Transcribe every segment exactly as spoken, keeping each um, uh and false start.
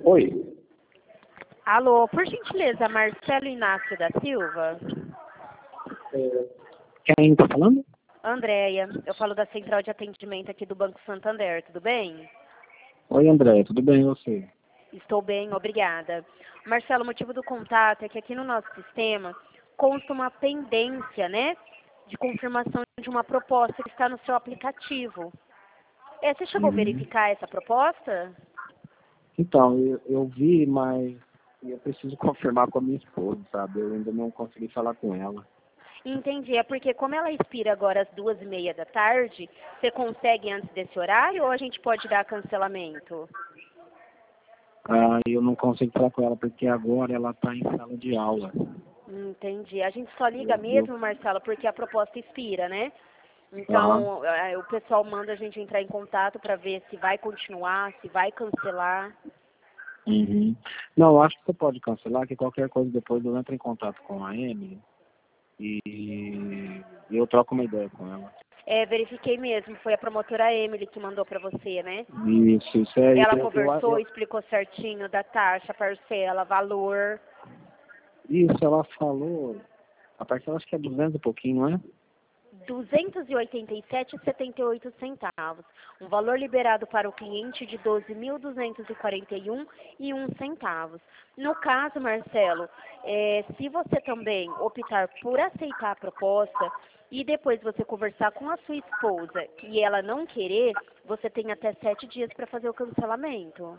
Oi. Alô, por gentileza, Marcelo Inácio da Silva? É, quem está falando? Andréia, eu falo da Central de Atendimento aqui do Banco Santander, tudo bem? Oi, André, tudo bem e você? Estou bem, obrigada. Marcelo, o motivo do contato é que aqui no nosso sistema consta uma pendência, né, de confirmação de uma proposta que está no seu aplicativo. É, você chegou a Uhum. verificar essa proposta? Então, eu, eu vi, mas eu preciso confirmar com a minha esposa, sabe? Eu ainda não consegui falar com ela. Entendi, é porque como ela expira agora às duas e meia da tarde, você consegue antes desse horário ou a gente pode dar cancelamento? Ah, eu não consigo falar com ela porque agora ela está em sala de aula. Entendi. A gente só liga Eu, eu, mesmo, Marcelo, porque a proposta expira, né? aham. Então, eh, o pessoal manda a gente entrar em contato para ver se vai continuar, se vai cancelar. Uhum. Não, eu acho que você pode cancelar, que qualquer coisa depois eu entro em contato com a Emily e eu troco uma ideia com ela. É, verifiquei mesmo, foi a promotora Emily que mandou para você, né? Isso, isso é. Ela Eu, eu, conversou, eu, explicou certinho da taxa, parcela, valor. isso, ela falou. A parcela acho que é duzentos e pouquinho, não é? duzentos e oitenta e sete reais e setenta e oito centavos. Um valor liberado para o cliente de doze mil duzentos e quarenta e um reais e um centavos. No caso, Marcelo, é, se você também optar por aceitar a proposta e depois você conversar com a sua esposa e ela não querer, você tem até sete dias para fazer o cancelamento.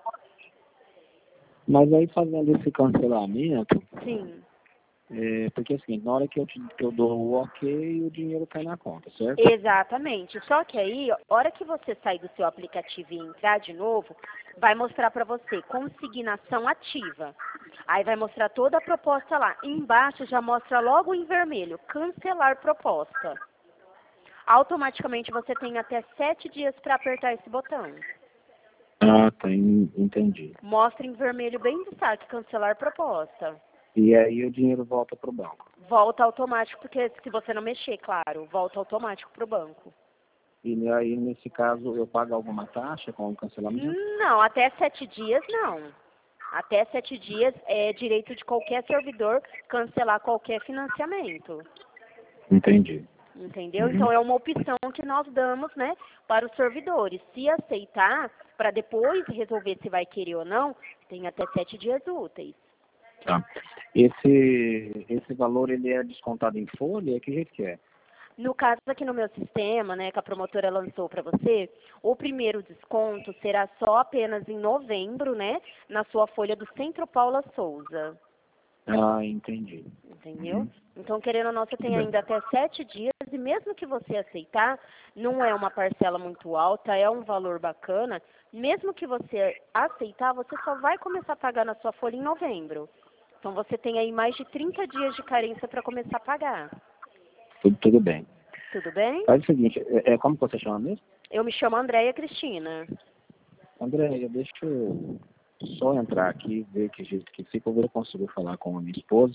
Mas aí fazendo esse cancelamento, Sim. é, porque assim, na hora que eu, te, que eu dou o ok, o dinheiro cai na conta, certo? Exatamente. Só que aí, a hora que você sair do seu aplicativo e entrar de novo, vai mostrar para você consignação ativa. Aí vai mostrar toda a proposta lá. Embaixo já mostra logo em vermelho, cancelar proposta. Automaticamente você tem até sete dias para apertar esse botão. Ah, tá, en- entendi. Mostra em vermelho bem destaque, cancelar proposta. E aí o dinheiro volta pro banco. Volta automático, porque se você não mexer, claro, volta automático para o banco. E aí, nesse caso, eu pago alguma taxa com o cancelamento? Não, até sete dias não. Até sete dias é direito de qualquer servidor cancelar qualquer financiamento. Entendi. Entendeu? Uhum. Então é uma opção que nós damos, né, para os servidores. Se aceitar, para depois resolver se vai querer ou não, tem até sete dias úteis. Tá. Esse, esse valor, ele é descontado em folha? Que jeito que é? No caso aqui no meu sistema, né, que a promotora lançou para você, o primeiro desconto será só apenas em novembro, né, na sua folha do Centro Paula Souza. Ah, entendi. Entendeu? Uhum. Então, querendo ou não, você Tudo tem bem. ainda até sete dias e mesmo que você aceitar, não é uma parcela muito alta, é um valor bacana. Mesmo que você aceitar, você só vai começar a pagar na sua folha em novembro. Então, você tem aí mais de trinta dias de carência para começar a pagar. Tudo, tudo bem. Tudo bem? Faz o seguinte, é, é, como que você chama mesmo? Eu me chamo Andréia Cristina. André, deixa eu só entrar aqui, ver que jeito que fica, eu vou conseguir falar com a minha esposa.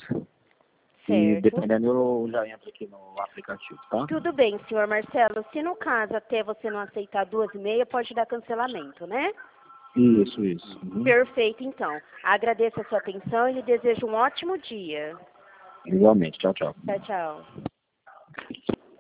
E Certo? dependendo, eu já entro aqui no aplicativo, tá? Tudo bem, senhor Marcelo. Se no caso até você não aceitar duas e meia, pode dar cancelamento, né? Isso, isso. Uhum. Perfeito, então. Agradeço a sua atenção e lhe desejo um ótimo dia. Igualmente. Tchau, tchau. Tchau, tchau.